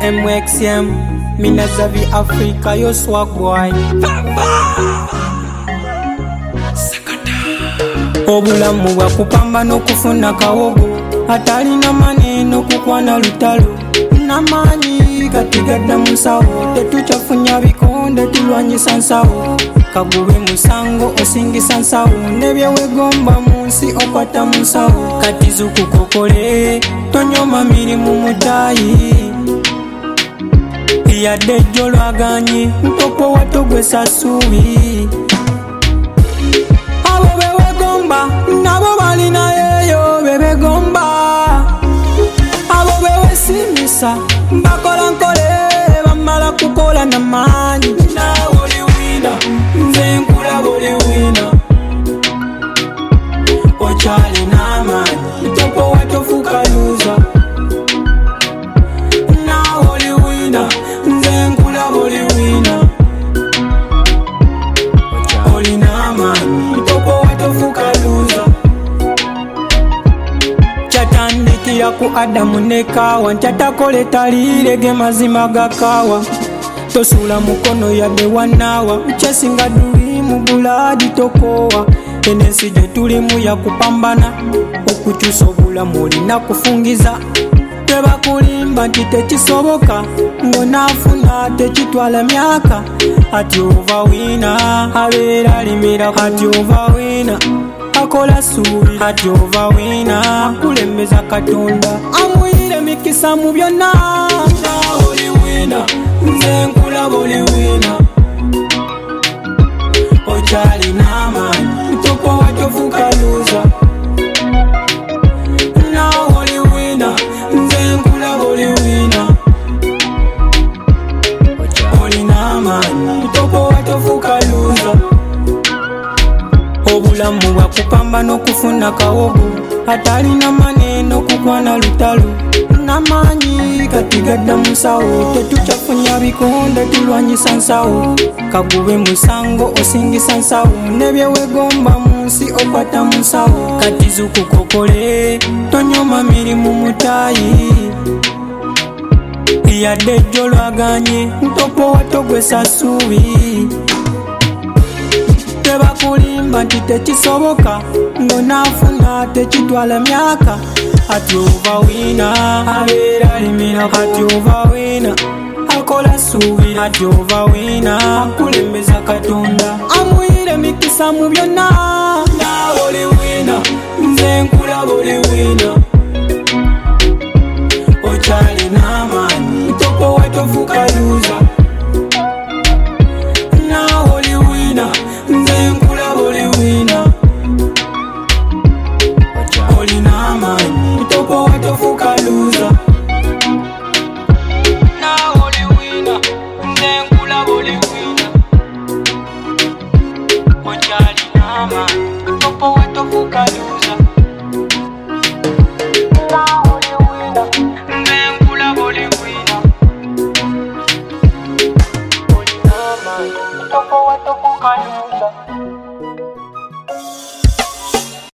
MXM, Minazavi Africa, yo swag boy. Obulamu bwa kupambana okufuna kawogo, atalina maneno kukwana lutalo. Namanyi kati gadda musawo, tetuchafunya bikonde tulwanyisa nsawo. Kagube musango osingisa nsawo, nebyewegomba munsi okwata musawo. Kati zukukokole tonyoma mirimu mutayi, yadde jjo lwaganye ntopo watogwesa ssuubi. Abo bewegomba nabo balina yeeyo bebegomba, abo bewesimisa bakola nkole bamala kukola n'amaanyi. Naawe oli wina, nze nkulaba oli wina, okyali n'amaanyi topo watofuka luza. Naawe oli wina, nze nkulaba oli wina, oli n'amaanyi topo watofuka luza. Kyatandikira ku Adamu ne Kaawa, nkyatakola taliire ge mazima ga kaawa. Tosuula mukono yadde wanaawa, kyesinga duli mu bulaadi tokoowa. Eno ensi gye tulimu yakupambana, okukyusa obulamu olina kufungiza. Tebakulimba nti tekisoboka, ng'onaafuna tekitwala myaka. Ati ova wina abeera alimira, ati ova wina akola ssuubi, ati ova wina akulembeza Katonda amuyire mikisa mu byonna. Naawe oli wina, nze nkulaba oli wina, okyali n'amaanyi topo watofuka luza. Naawe oli wina, nze nkulaba oli wina, oli n'amaanyi topo watofuka luza. Obulamu bwa kupambana okufuna kawogo, atalina maneno kukwana lutalo. Namanyi kati gadda musawo, tetukyafunya bikonde tulwanyisa nsawo. Kagube musango osingisa nsawo, nebyewegomba munsi okwata musawo. Kati zukukokole tonyoma mirimu mutayi, yadde jjo lwaganye ntopo watogwesa ssuubi. Tebakulimba nti tekisoboka, ng'onaafuna tekitwala myaka. Ati ova wina abeera alimira, ati ova wina akola ssuubi, ati ova wina akulembeza Katonda amuyire mikisa mu byonna. Naawe oli wina, nze nkulaba oli wina, okyali n'amaanyi topo watofuka luza. Naawe oli wina, nze nkulaba oli wina, oli n'amaanyi topo watofuka luza. Naawe oli wina, nze nkulaba oli wina, okyali n'amaanyi.